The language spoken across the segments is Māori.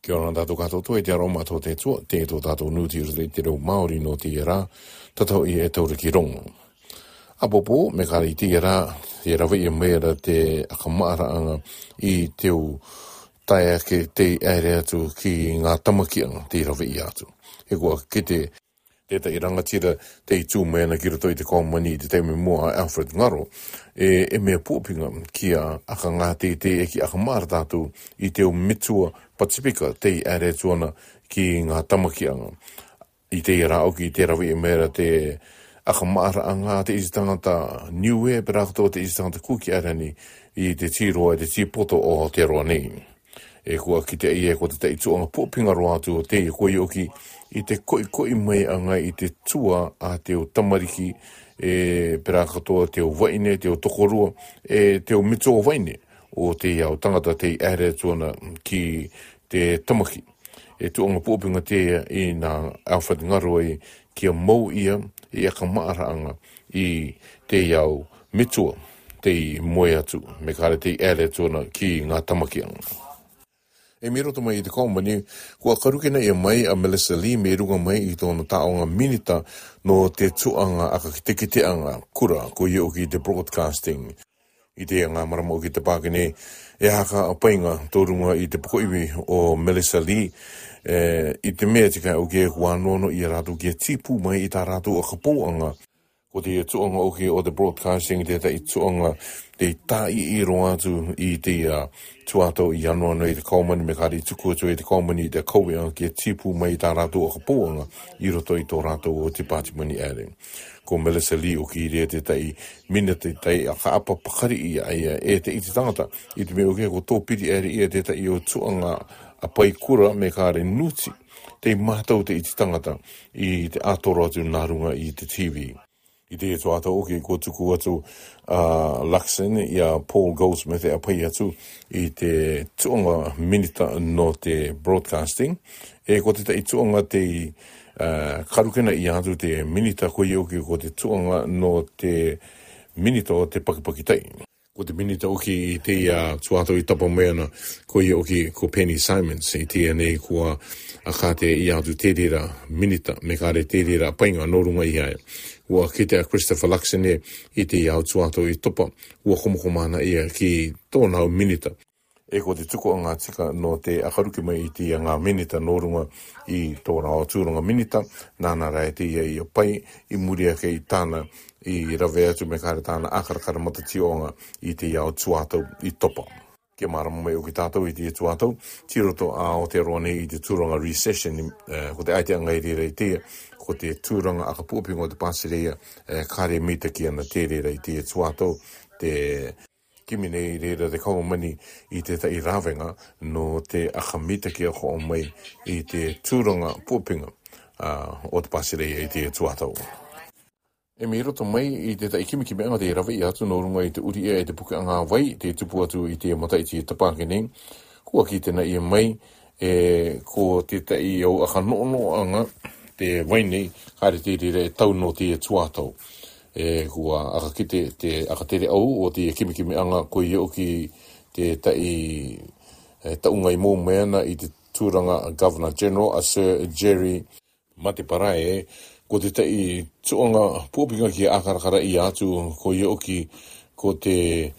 Kia ora tātou katoa toi te aroma tō te tua, te tō tātou nuti ura te reo Māori no te rā, tatau i e tauriki rongo. Apopo, me kare i te rā, te rawa i mea te akamaaraanga i teo taia ke te aere atu ki ngā tamakianga te rawa i atu. He kua ke te tai rangatira te i tū mea na kira toi te kaumani te teime mua Alfred Ngaro, e mea pōpinga kia aka ngā te eki aka māra tātou i teo mitua Pacifica te aere tuana ki ngā tamakianga. I te rāoki i te rawi e mea te aka māra a ngā te isi tangata niue, pera katoa te isi tangata kuki arani i te tiroa, te tipoto o Aotearoa nei. E kua ki te ia ko te tei tuanga pōpinga roa atu o te i koe oki i te koi mai anga i te tua a teo tamariki pera katoa teo waine, teo tokorua, teo mito o waine o te iau tangata te ere tuana ki te tamaki. E tuanga pōpinga te i nā Alfred Ngaro i kia mau ia i aka maara anga i te iau mitua te moe atu me kare te ere tuana ki ngā tamaki anga. E me roto mai i te kaumani, kua karukena ia mai a Melissa Lee me runga mai i tōna taonga minita no te tuanga aka ki te anga kura ko i oki te broadcasting. I te ngā marama o ki te pākene e haka a painga tōrunga i te pukoiwi o Melissa Lee i te mea tika o ke kua nono i rātou kia tipu mai i tā rātou a kapouanga ko te tuanga oki o te broadcasting te tai tuanga te tai i roa atu i te tuato i anuana i te kaumani me kari tuku atu i te kaumani i te kauea kia tipu mai i tā rātou a kapouanga i roto i tō rātou o te Pātimani ere. Ko Melissa Lee o ki rea te tai mina te tai a ka apa pakari i aia e te iti tangata i te mea o kia ko tō piri ere i te tai o tuanga a pai kura me kare nuti te mātau te iti tangata i te atoro atu nārunga i te TV. I te eto ata oki ko tuku atu Luxon i a Paul Goldsmith e a pai atu i te tuanga minita no te broadcasting. E ko te tai tuanga te karukena i atu te minita koe oki ko te tuanga no te minita o te pakipakitai. Ko te minita oki i te tuato i tapa meana koe oki ko Penny Simons i te nei kua a kate i atu te rira minita me kare te rira painga norunga i aia. Ua ki te Christopher Luxon i te iau tuato i topa, ua komokomana ia ki tōnau minita. E ko te tuko a ngā tika no te akaruki mai i te ngā minita norunga i tō rao tūrunga minita, nāna rai te ia i a pai, i muria ke i tāna i rawe atu me kare tāna akarakara matationga i te iau tuato i topa. Kia marama mai o ki tātou i te tuatou, tiroto a Aotearoa nei i te tūranga recession, ko te aiteanga i rira i te, ko te tūranga aka pūpinga o te Pāsirea, kare mita ki ana te rira i te tuatou, te kimine i rira te kaumani i te tai rawenga, no te aka mita ki a ko mai i te tūranga pūpinga o te Pāsirea i te tuatou. E me roto mai i te tai kimikime anga te rawa i atu no runga i te uri e te puke anga wai, te tupu atu i te mataiti i tapākene. Kua ki tēnā i mai, ko te tai au aka noono anga te wainei, haere te rire tau no te tuatau. Kua aka kite te aka tere au o te kimikime anga ko i oki te tai taunga i mō meana i te tūranga Governor General, a Sir Jerry Mateparae, ko te tai tuanga pōpinga ki akarakara i atu ko i oki ko te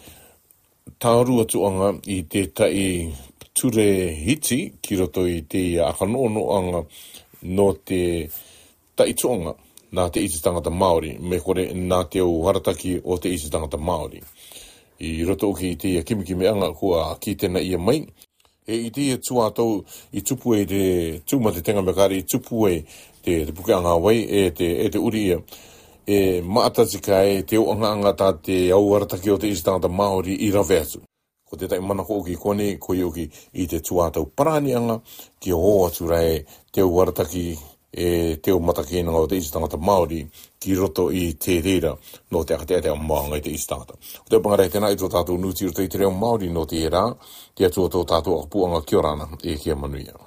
tārua tuanga i te tai ture hiti ki roto i te akanono anga no te tai tuanga nā te iti tangata Māori me kore nā te au harataki o te iti tangata Māori. I roto oki i te kimikime anga kua ki tēnā ia mai. I te tuatau i tupu e te tūmate tenga mekari i tupu e te puke anga wai te uri ia. Maatatika te o anga tā te au arataki o te isitangata Māori i rawe atu. Ko te tai manako oki kone ko i oki i te tuatau parani anga ki ho atu rai te au arataki te o matakena o te isitangata Māori ki roto i te reira no te akatea maanga i te isitangata. O te pangarai tēnā i tō tātou nuti o te reo Māori no te rā, te atu o tō tātou akapuanga kia rana e kia manuia.